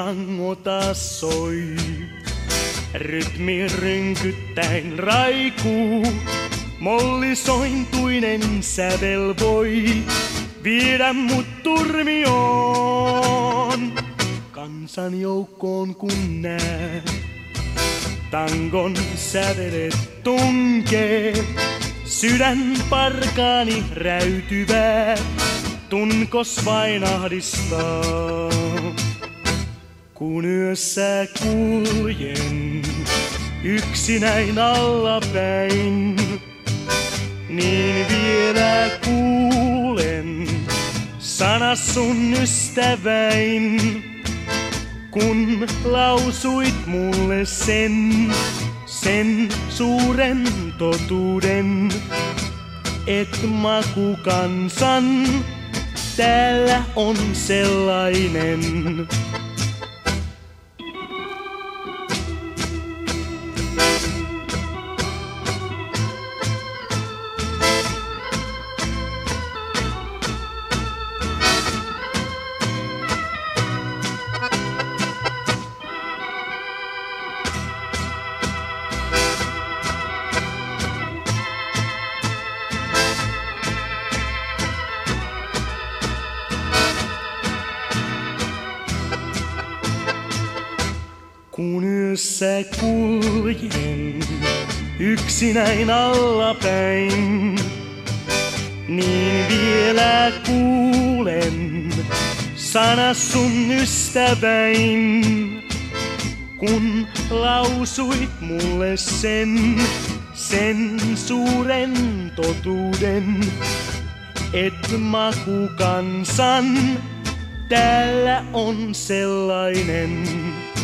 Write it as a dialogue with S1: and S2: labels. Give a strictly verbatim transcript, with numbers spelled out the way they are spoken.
S1: tango taas soi. Rytmi rynkyttäin raikuu, mollisointuinen sävel voi viedä mut turmioon. Kansan joukkoon kun nää tangon sävelet tunkee, sydän parkaani räytyvää tunkos vain ahdistaa. Kun yössä kuljen yksinäin allapäin, niin vielä kuulen sanas sun ystäväin. Kun lausuit mulle sen, sen suuren totuuden, et maku kansan täällä on sellainen. Kun yössä kuljen yksinäin allapäin, niin vielä kuulen sanas sun ystäväin. Kun lausuit mulle sen, sen suuren totuuden, et maku kansan täällä on sellainen.